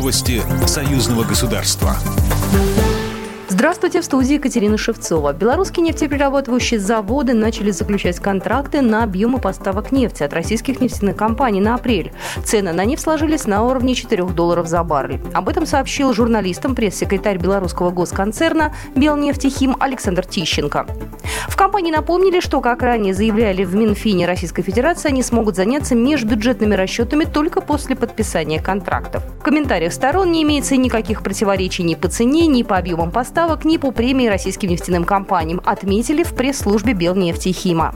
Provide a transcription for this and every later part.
Новости союзного государства. Здравствуйте, в студии Екатерина Шевцова. Белорусские нефтеперерабатывающие заводы начали заключать контракты на объемы поставок нефти от российских нефтяных компаний на апрель. Цены на нефть сложились на уровне $4 за баррель. Об этом сообщил журналистам пресс-секретарь белорусского госконцерна «Белнефтехим» Александр Тищенко. В компании напомнили, что, как ранее заявляли в Минфине Российской Федерации, они смогут заняться межбюджетными расчетами только после подписания контрактов. В комментариях сторон не имеется никаких противоречий ни по цене, ни по объемам поставок, ни по премии российским нефтяным компаниям, отметили в пресс-службе Белнефтехима.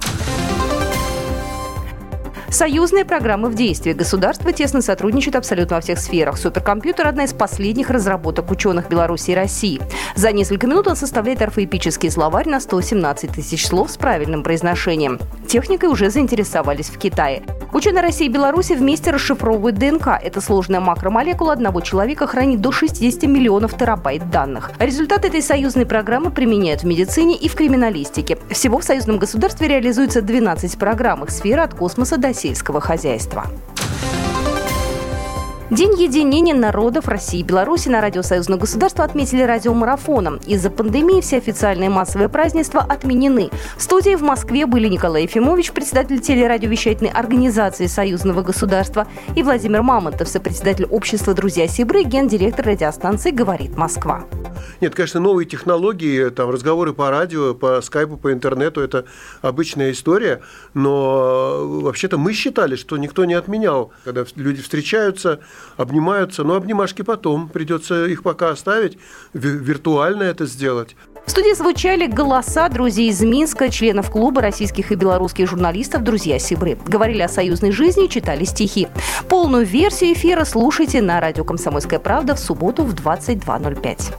Союзные программы в действии. Государства тесно сотрудничают абсолютно во всех сферах. Суперкомпьютер – одна из последних разработок ученых Беларуси и России. За несколько минут он составляет орфоэпический словарь на 117 тысяч слов с правильным произношением. Техникой уже заинтересовались в Китае. Ученые России и Беларуси вместе расшифровывают ДНК. Эта сложная макромолекула одного человека хранит до 60 миллионов терабайт данных. Результаты этой союзной программы применяют в медицине и в криминалистике. Всего в союзном государстве реализуется 12 программ. Их сфера от космоса до сельского хозяйства. День единения народов России и Беларуси на радио Союзного государства отметили радиомарафоном. Из-за пандемии все официальные массовые празднества отменены. В студии в Москве были Николай Ефимович, председатель телерадиовещательной организации Союзного государства, и Владимир Мамонтов, сопредседатель общества «Друзья Сибры», гендиректор радиостанции «Говорит Москва». Нет, конечно, новые технологии, там, разговоры по радио, по скайпу, по интернету – это обычная история, но вообще-то мы считали, что никто не отменял, когда люди встречаются, обнимаются, но обнимашки потом, придется их пока оставить, виртуально это сделать. В студии звучали голоса друзей из Минска, членов клуба российских и белорусских журналистов «Друзья Сибры». Говорили о союзной жизни и читали стихи. Полную версию эфира слушайте на радио «Комсомольская правда» в субботу в 22:05.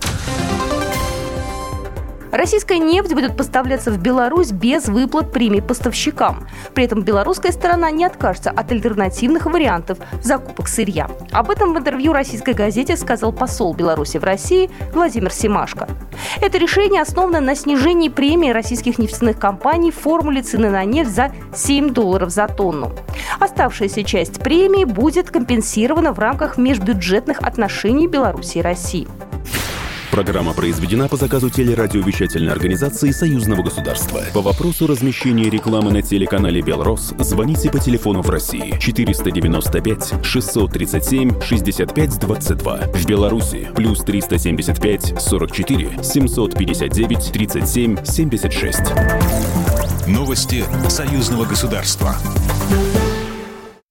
Российская нефть будет поставляться в Беларусь без выплат премий поставщикам. При этом белорусская сторона не откажется от альтернативных вариантов закупок сырья. Об этом в интервью российской газете сказал посол Беларуси в России Владимир Семашко. Это решение основано на снижении премии российских нефтяных компаний в формуле цены на нефть за $7 за тонну. Оставшаяся часть премии будет компенсирована в рамках межбюджетных отношений Беларуси и России. Программа произведена по заказу телерадиовещательной организации Союзного государства. По вопросу размещения рекламы на телеканале «Белрос» звоните по телефону в России 495 637 65 22. В Беларуси плюс 375 44 759 37 76. Новости Союзного государства.